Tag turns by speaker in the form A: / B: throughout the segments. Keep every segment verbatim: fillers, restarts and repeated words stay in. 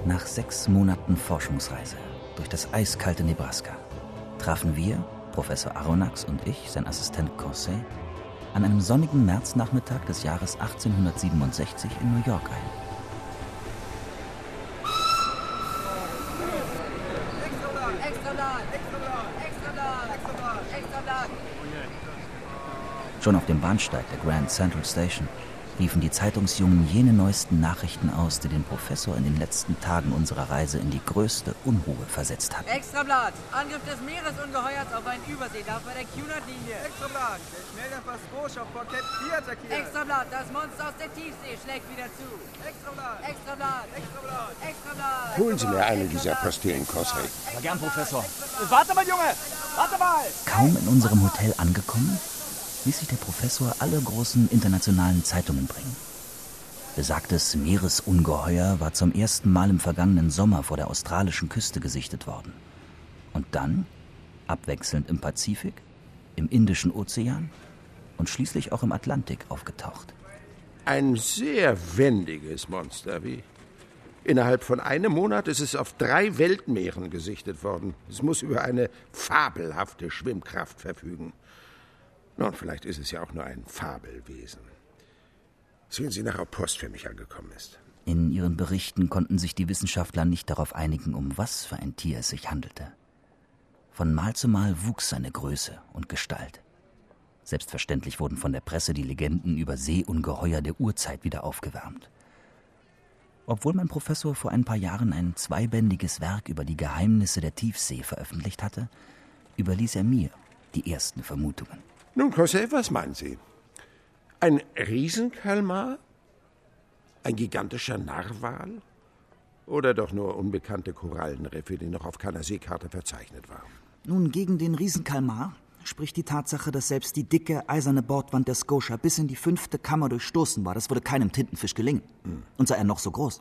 A: Nach sechs Monaten Forschungsreise durch das eiskalte Nebraska trafen wir, Professor Aronnax und ich, sein Assistent Conseil, an einem sonnigen Märznachmittag des Jahres achtzehnhundertsiebenundsechzig in New York ein. Schon auf dem Bahnsteig der Grand Central Station riefen die Zeitungsjungen jene neuesten Nachrichten aus, die den Professor in den letzten Tagen unserer Reise in die größte Unruhe versetzt hatten.
B: Extrablatt! Angriff des Meeresungeheuers auf ein Überseedach bei der Cunard-Linie.
C: Extrablatt! Der Schnelldampfer Scotia vor Cape vier attackiert.
B: Extrablatt! Das Monster aus der Tiefsee schlägt wieder zu.
C: Extrablatt!
B: Extrablatt!
C: Extrablatt!
B: Extrablatt!
D: Holen Sie mir eine dieser Postillen, Conseil.
E: Na gern, Professor. Warte mal, Junge! Warte mal!
A: Kaum in unserem Hotel angekommen, ließ sich der Professor alle großen internationalen Zeitungen bringen. Besagtes Meeresungeheuer war zum ersten Mal im vergangenen Sommer vor der australischen Küste gesichtet worden. Und dann, abwechselnd im Pazifik, im Indischen Ozean und schließlich auch im Atlantik aufgetaucht.
D: Ein sehr wendiges Monster, wie? Innerhalb von einem Monat ist es auf drei Weltmeeren gesichtet worden. Es muss über eine fabelhafte Schwimmkraft verfügen. Nun, vielleicht ist es ja auch nur ein Fabelwesen. Sehen Sie nach, ob Post für mich angekommen ist.
A: In ihren Berichten konnten sich die Wissenschaftler nicht darauf einigen, um was für ein Tier es sich handelte. Von Mal zu Mal wuchs seine Größe und Gestalt. Selbstverständlich wurden von der Presse die Legenden über Seeungeheuer der Urzeit wieder aufgewärmt. Obwohl mein Professor vor ein paar Jahren ein zweibändiges Werk über die Geheimnisse der Tiefsee veröffentlicht hatte, überließ er mir die ersten Vermutungen.
D: Nun, Conseil, was meinen Sie? Ein Riesenkalmar? Ein gigantischer Narwal? Oder doch nur unbekannte Korallenriffe, die noch auf keiner Seekarte verzeichnet waren?
F: Nun, gegen den Riesenkalmar spricht die Tatsache, dass selbst die dicke, eiserne Bordwand der Scotia bis in die fünfte Kammer durchstoßen war. Das würde keinem Tintenfisch gelingen. Hm. Und sei er noch so groß.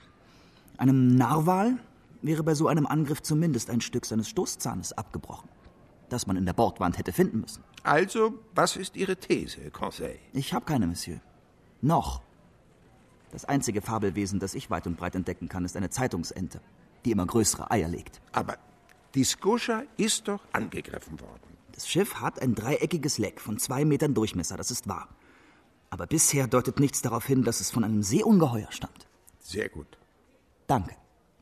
F: Einem Narwal wäre bei so einem Angriff zumindest ein Stück seines Stoßzahnes abgebrochen, das man in der Bordwand hätte finden müssen.
D: Also, was ist Ihre These, Conseil?
F: Ich habe keine, Monsieur. Noch. Das einzige Fabelwesen, das ich weit und breit entdecken kann, ist eine Zeitungsente, die immer größere Eier legt.
D: Aber die Scotia ist doch angegriffen worden.
F: Das Schiff hat ein dreieckiges Leck von zwei Metern Durchmesser, das ist wahr. Aber bisher deutet nichts darauf hin, dass es von einem Seeungeheuer stammt.
D: Sehr gut.
F: Danke.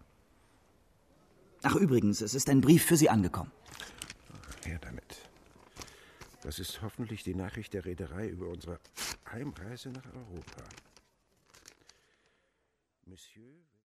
F: Ach, übrigens, es ist ein Brief für Sie angekommen.
D: Her damit. Das ist hoffentlich die Nachricht der Reederei über unsere Heimreise nach Europa. Monsieur